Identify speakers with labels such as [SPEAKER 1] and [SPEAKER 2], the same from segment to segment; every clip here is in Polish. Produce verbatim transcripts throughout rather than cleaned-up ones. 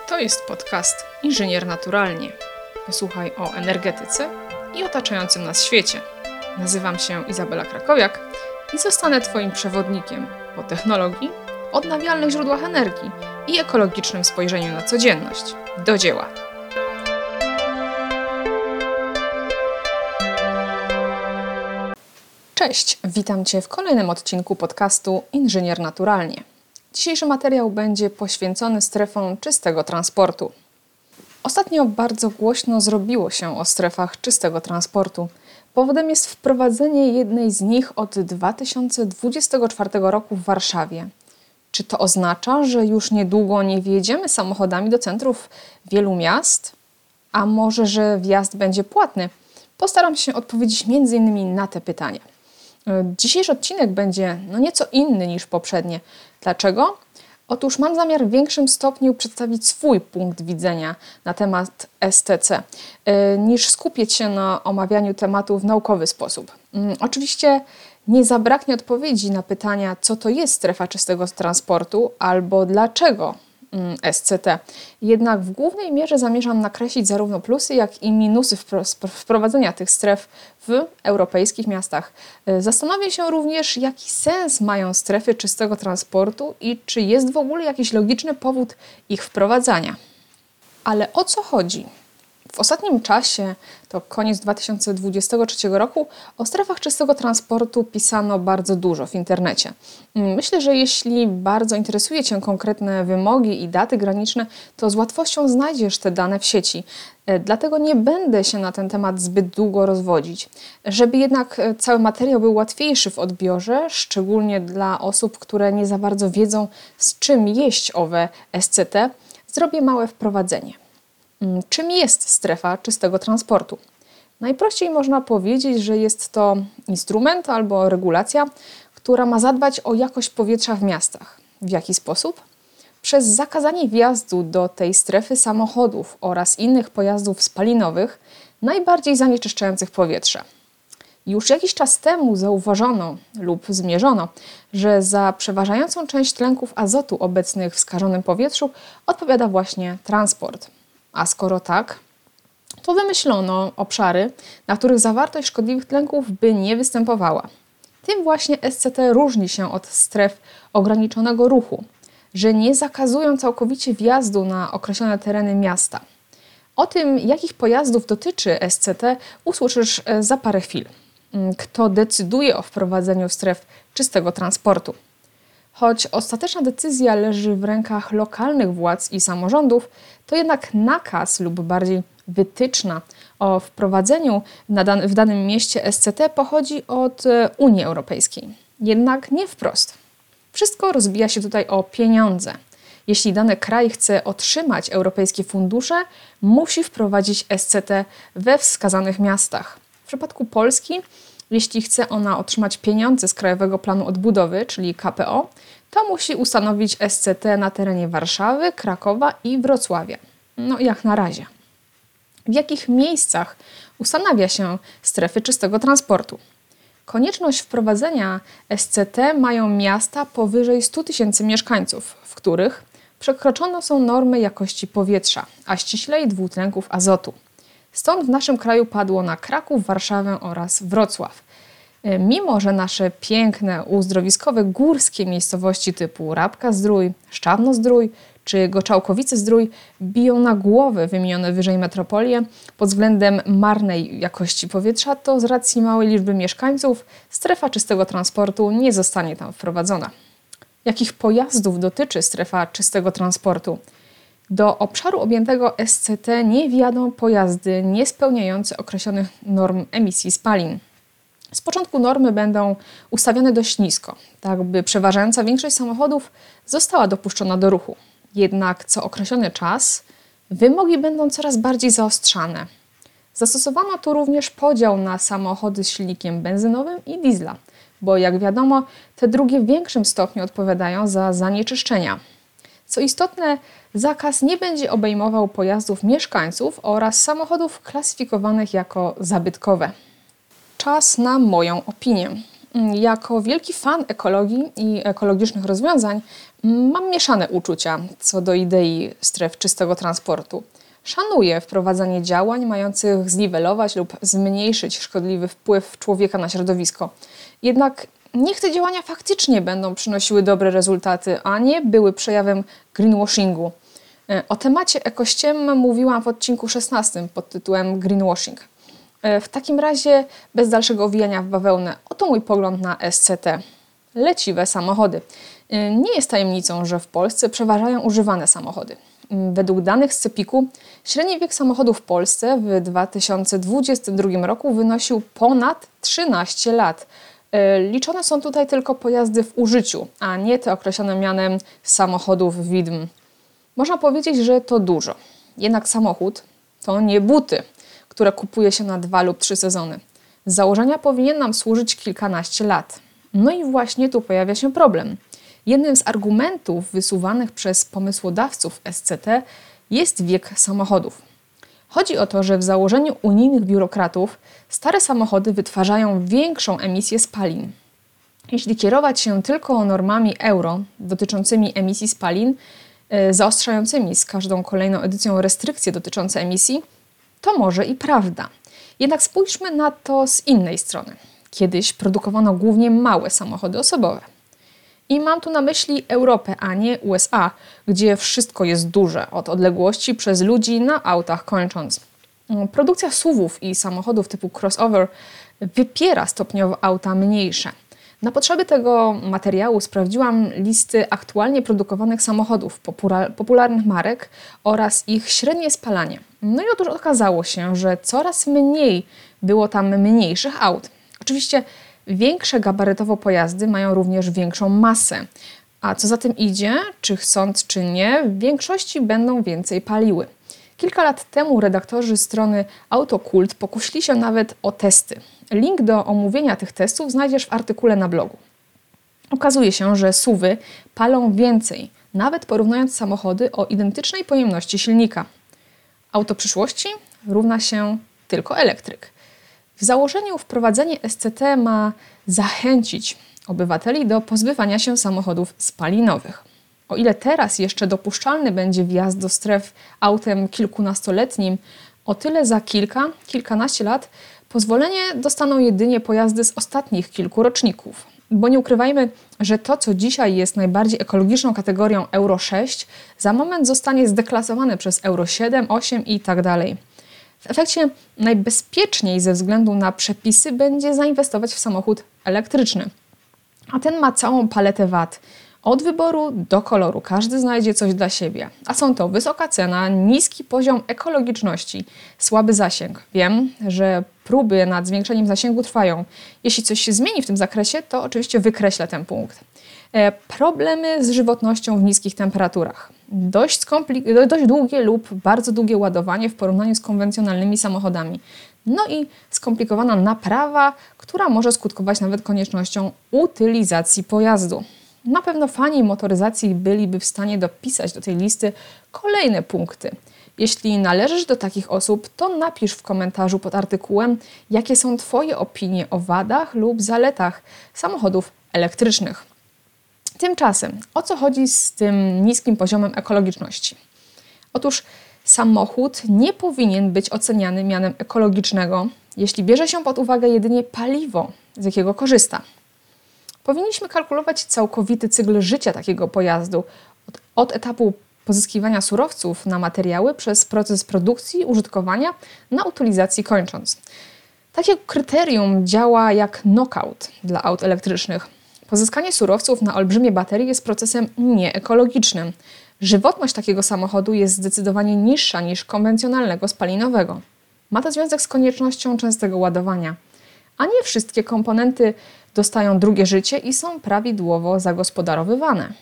[SPEAKER 1] To jest podcast Inżynier Naturalnie. Posłuchaj o energetyce i otaczającym nas świecie. Nazywam się Izabela Krakowiak i zostanę Twoim przewodnikiem po technologii, odnawialnych źródłach energii i ekologicznym spojrzeniu na codzienność. Do dzieła! Cześć, witam Cię w kolejnym odcinku podcastu Inżynier Naturalnie. Dzisiejszy materiał będzie poświęcony strefom czystego transportu. Ostatnio bardzo głośno zrobiło się o strefach czystego transportu. Powodem jest wprowadzenie jednej z nich od dwa tysiące dwudziestego czwartego roku w Warszawie. Czy to oznacza, że już niedługo nie wjedziemy samochodami do centrów wielu miast? A może, że wjazd będzie płatny? Postaram się odpowiedzieć między innymi na te pytania. Dzisiejszy odcinek będzie no nieco inny niż poprzednie. Dlaczego? Otóż mam zamiar w większym stopniu przedstawić swój punkt widzenia na temat S T C, niż skupić się na omawianiu tematu w naukowy sposób. Oczywiście nie zabraknie odpowiedzi na pytania, co to jest strefa czystego transportu albo dlaczego S C T. Jednak w głównej mierze zamierzam nakreślić zarówno plusy, jak i minusy wprowadzenia tych stref w europejskich miastach. Zastanowię się również, jaki sens mają strefy czystego transportu i czy jest w ogóle jakiś logiczny powód ich wprowadzania. Ale o co chodzi? W ostatnim czasie, to koniec dwa tysiące dwudziestego trzeciego roku, o strefach czystego transportu pisano bardzo dużo w internecie. Myślę, że jeśli bardzo interesuje Cię konkretne wymogi i daty graniczne, to z łatwością znajdziesz te dane w sieci. Dlatego nie będę się na ten temat zbyt długo rozwodzić. Żeby jednak cały materiał był łatwiejszy w odbiorze, szczególnie dla osób, które nie za bardzo wiedzą, z czym jeść owe S C T, zrobię małe wprowadzenie. Czym jest strefa czystego transportu? Najprościej można powiedzieć, że jest to instrument albo regulacja, która ma zadbać o jakość powietrza w miastach. W jaki sposób? Przez zakazanie wjazdu do tej strefy samochodów oraz innych pojazdów spalinowych, najbardziej zanieczyszczających powietrze. Już jakiś czas temu zauważono lub zmierzono, że za przeważającą część tlenków azotu obecnych w skażonym powietrzu odpowiada właśnie transport. A skoro tak, to wymyślono obszary, na których zawartość szkodliwych tlenków by nie występowała. Tym właśnie S C T różni się od stref ograniczonego ruchu, że nie zakazują całkowicie wjazdu na określone tereny miasta. O tym, jakich pojazdów dotyczy S C T, usłyszysz za parę chwil. Kto decyduje o wprowadzeniu stref czystego transportu? Choć ostateczna decyzja leży w rękach lokalnych władz i samorządów, to jednak nakaz lub bardziej wytyczna o wprowadzeniu w danym mieście S C T pochodzi od Unii Europejskiej. Jednak nie wprost. Wszystko rozbija się tutaj o pieniądze. Jeśli dany kraj chce otrzymać europejskie fundusze, musi wprowadzić S C T we wskazanych miastach. W przypadku Polski, jeśli chce ona otrzymać pieniądze z Krajowego Planu Odbudowy, czyli K P O, to musi ustanowić S C T na terenie Warszawy, Krakowa i Wrocławia. No jak na razie. W jakich miejscach ustanawia się strefy czystego transportu? Konieczność wprowadzenia S C T mają miasta powyżej stu tysięcy mieszkańców, w których przekroczone są normy jakości powietrza, a ściślej dwutlenków azotu. Stąd w naszym kraju padło na Kraków, Warszawę oraz Wrocław. Mimo że nasze piękne, uzdrowiskowe, górskie miejscowości typu Rabka-Zdrój, Szczawno-Zdrój czy Goczałkowice-Zdrój biją na głowę wymienione wyżej metropolie pod względem marnej jakości powietrza, to z racji małej liczby mieszkańców strefa czystego transportu nie zostanie tam wprowadzona. Jakich pojazdów dotyczy strefa czystego transportu? Do obszaru objętego S C T nie wjadą pojazdy niespełniające określonych norm emisji spalin. Z początku normy będą ustawione dość nisko, tak by przeważająca większość samochodów została dopuszczona do ruchu. Jednak co określony czas wymogi będą coraz bardziej zaostrzane. Zastosowano tu również podział na samochody z silnikiem benzynowym i diesla, bo jak wiadomo, te drugie w większym stopniu odpowiadają za zanieczyszczenia. Co istotne, zakaz nie będzie obejmował pojazdów mieszkańców oraz samochodów klasyfikowanych jako zabytkowe. Czas na moją opinię. Jako wielki fan ekologii i ekologicznych rozwiązań mam mieszane uczucia co do idei stref czystego transportu. Szanuję wprowadzanie działań mających zniwelować lub zmniejszyć szkodliwy wpływ człowieka na środowisko. Jednak niech te działania faktycznie będą przynosiły dobre rezultaty, a nie były przejawem greenwashingu. O temacie ekościem mówiłam w odcinku szesnastym pod tytułem Greenwashing. W takim razie, bez dalszego owijania w bawełnę, oto mój pogląd na S C T. Leciwe samochody. Nie jest tajemnicą, że w Polsce przeważają używane samochody. Według danych z Cepiku średni wiek samochodu w Polsce w dwa tysiące dwudziestym drugim roku wynosił ponad trzynaście lat. Liczone są tutaj tylko pojazdy w użyciu, a nie te określone mianem samochodów widm. Można powiedzieć, że to dużo. Jednak samochód to nie buty, które kupuje się na dwa lub trzy sezony. Z założenia powinien nam służyć kilkanaście lat. No i właśnie tu pojawia się problem. Jednym z argumentów wysuwanych przez pomysłodawców S C T jest wiek samochodów. Chodzi o to, że w założeniu unijnych biurokratów stare samochody wytwarzają większą emisję spalin. Jeśli kierować się tylko normami euro dotyczącymi emisji spalin, yy, zaostrzającymi z każdą kolejną edycją restrykcje dotyczące emisji, to może i prawda. Jednak spójrzmy na to z innej strony. Kiedyś produkowano głównie małe samochody osobowe. I mam tu na myśli Europę, a nie U S A, gdzie wszystko jest duże, od odległości przez ludzi na autach kończąc. Produkcja S U V-ów i samochodów typu crossover wypiera stopniowo auta mniejsze. Na potrzeby tego materiału sprawdziłam listy aktualnie produkowanych samochodów popularnych marek oraz ich średnie spalanie. No i otóż okazało się, że coraz mniej było tam mniejszych aut. Oczywiście większe gabarytowo pojazdy mają również większą masę, a co za tym idzie, czy chcąc czy nie, w większości będą więcej paliły. Kilka lat temu redaktorzy strony Autokult pokusili się nawet o testy. Link do omówienia tych testów znajdziesz w artykule na blogu. Okazuje się, że S U V-y palą więcej, nawet porównując samochody o identycznej pojemności silnika. Auto przyszłości równa się tylko elektryk. W założeniu wprowadzenie S C T ma zachęcić obywateli do pozbywania się samochodów spalinowych. O ile teraz jeszcze dopuszczalny będzie wjazd do stref autem kilkunastoletnim, o tyle za kilka, kilkanaście lat pozwolenie dostaną jedynie pojazdy z ostatnich kilku roczników. Bo nie ukrywajmy, że to, co dzisiaj jest najbardziej ekologiczną kategorią Euro sześć, za moment zostanie zdeklasowane przez Euro siedem, osiem i tak dalej. W efekcie najbezpieczniej ze względu na przepisy będzie zainwestować w samochód elektryczny. A ten ma całą paletę wad. Od wyboru do koloru każdy znajdzie coś dla siebie. A są to wysoka cena, niski poziom ekologiczności, słaby zasięg. Wiem, że próby nad zwiększeniem zasięgu trwają. Jeśli coś się zmieni w tym zakresie, to oczywiście wykreślę ten punkt. E, problemy z żywotnością w niskich temperaturach. Dość, skomplik- dość długie lub bardzo długie ładowanie w porównaniu z konwencjonalnymi samochodami. No i skomplikowana naprawa, która może skutkować nawet koniecznością utylizacji pojazdu. Na pewno fani motoryzacji byliby w stanie dopisać do tej listy kolejne punkty. Jeśli należysz do takich osób, to napisz w komentarzu pod artykułem, jakie są Twoje opinie o wadach lub zaletach samochodów elektrycznych. Tymczasem, o co chodzi z tym niskim poziomem ekologiczności? Otóż samochód nie powinien być oceniany mianem ekologicznego, jeśli bierze się pod uwagę jedynie paliwo, z jakiego korzysta. Powinniśmy kalkulować całkowity cykl życia takiego pojazdu, od, od etapu pozyskiwania surowców na materiały przez proces produkcji, użytkowania, na utylizacji kończąc. Takie kryterium działa jak knockout dla aut elektrycznych. Pozyskanie surowców na olbrzymie baterie jest procesem nieekologicznym. Żywotność takiego samochodu jest zdecydowanie niższa niż konwencjonalnego spalinowego. Ma to związek z koniecznością częstego ładowania. A nie wszystkie komponenty dostają drugie życie i są prawidłowo zagospodarowywane.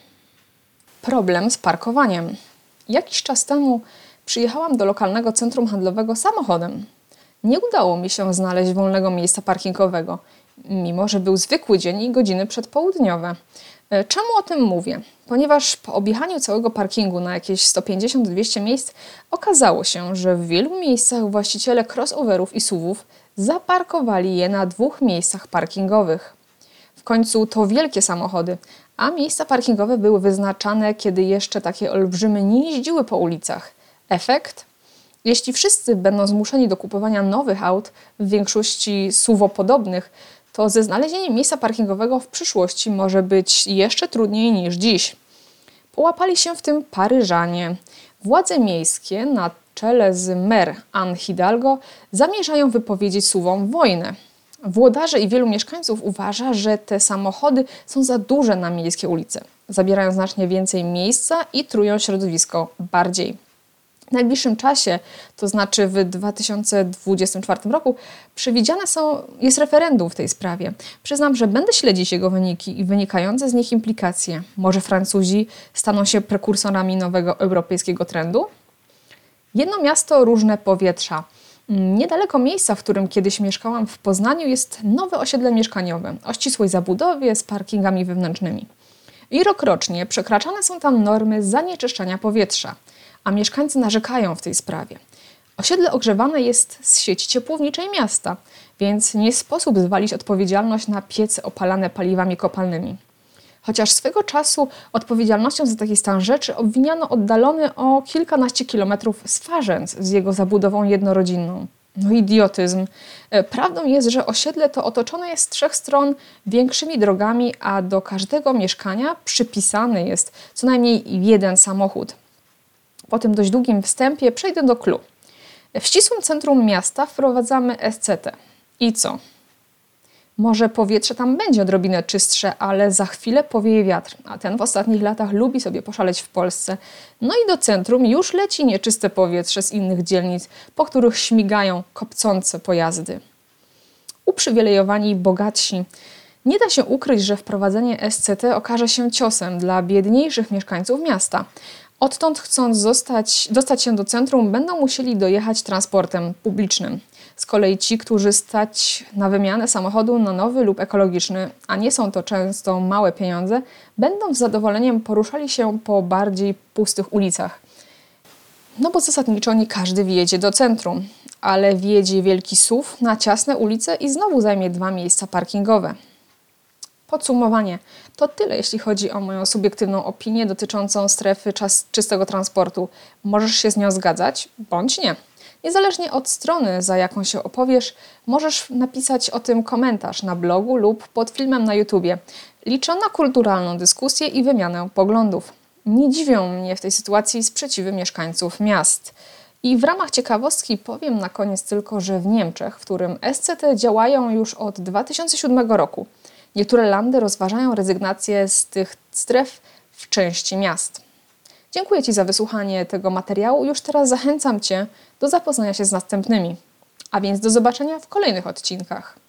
[SPEAKER 1] Problem z parkowaniem. Jakiś czas temu przyjechałam do lokalnego centrum handlowego samochodem. Nie udało mi się znaleźć wolnego miejsca parkingowego, mimo że był zwykły dzień i godziny przedpołudniowe. Czemu o tym mówię? Ponieważ po objechaniu całego parkingu na jakieś sto pięćdziesiąt do dwustu miejsc okazało się, że w wielu miejscach właściciele crossoverów i S U V-ów zaparkowali je na dwóch miejscach parkingowych. W końcu to wielkie samochody, a miejsca parkingowe były wyznaczane, kiedy jeszcze takie olbrzymy nie jeździły po ulicach. Efekt? Jeśli wszyscy będą zmuszeni do kupowania nowych aut, w większości S U V-podobnych, to ze znalezieniem miejsca parkingowego w przyszłości może być jeszcze trudniej niż dziś. Połapali się w tym Paryżanie. Władze miejskie na czele z mer Anne Hidalgo zamierzają wypowiedzieć Suwom wojnę. Włodarze i wielu mieszkańców uważa, że te samochody są za duże na miejskie ulice. Zabierają znacznie więcej miejsca i trują środowisko bardziej. W najbliższym czasie, to znaczy w dwa tysiące dwudziestym czwartym roku, przewidziane są, jest referendum w tej sprawie. Przyznam, że będę śledzić jego wyniki i wynikające z nich implikacje. Może Francuzi staną się prekursorami nowego europejskiego trendu? Jedno miasto, różne powietrza. Niedaleko miejsca, w którym kiedyś mieszkałam w Poznaniu, jest nowe osiedle mieszkaniowe o ścisłej zabudowie z parkingami wewnętrznymi. I rokrocznie przekraczane są tam normy zanieczyszczania powietrza, a mieszkańcy narzekają w tej sprawie. Osiedle ogrzewane jest z sieci ciepłowniczej miasta, więc nie sposób zwalić odpowiedzialność na piece opalane paliwami kopalnymi. Chociaż swego czasu odpowiedzialnością za taki stan rzeczy obwiniano oddalony o kilkanaście kilometrów Swarzędz z jego zabudową jednorodzinną. No idiotyzm. Prawdą jest, że osiedle to otoczone jest z trzech stron większymi drogami, a do każdego mieszkania przypisany jest co najmniej jeden samochód. Po tym dość długim wstępie przejdę do clou. W ścisłym centrum miasta wprowadzamy S C T. I co? Może powietrze tam będzie odrobinę czystsze, ale za chwilę powieje wiatr, a ten w ostatnich latach lubi sobie poszaleć w Polsce. No i do centrum już leci nieczyste powietrze z innych dzielnic, po których śmigają kopcące pojazdy. Uprzywilejowani bogatsi. Nie da się ukryć, że wprowadzenie S C T okaże się ciosem dla biedniejszych mieszkańców miasta. Odtąd, chcąc zostać, dostać się do centrum, będą musieli dojechać transportem publicznym. Z kolei ci, którzy stać na wymianę samochodu na nowy lub ekologiczny, a nie są to często małe pieniądze, będą z zadowoleniem poruszali się po bardziej pustych ulicach. No bo zasadniczo nie każdy wjedzie do centrum, ale wjedzie wielki S U V na ciasne ulice i znowu zajmie dwa miejsca parkingowe. Podsumowanie. To tyle, jeśli chodzi o moją subiektywną opinię dotyczącą strefy czas czystego transportu. Możesz się z nią zgadzać, bądź nie. Niezależnie od strony, za jaką się opowiesz, możesz napisać o tym komentarz na blogu lub pod filmem na YouTubie. Liczę na kulturalną dyskusję i wymianę poglądów. Nie dziwią mnie w tej sytuacji sprzeciwy mieszkańców miast. I w ramach ciekawostki powiem na koniec tylko, że w Niemczech, w którym S C T działają już od dwa tysiące siódmego roku, niektóre landy rozważają rezygnację z tych stref w części miast. Dziękuję Ci za wysłuchanie tego materiału. Już teraz zachęcam Cię do zapoznania się z następnymi. A więc do zobaczenia w kolejnych odcinkach.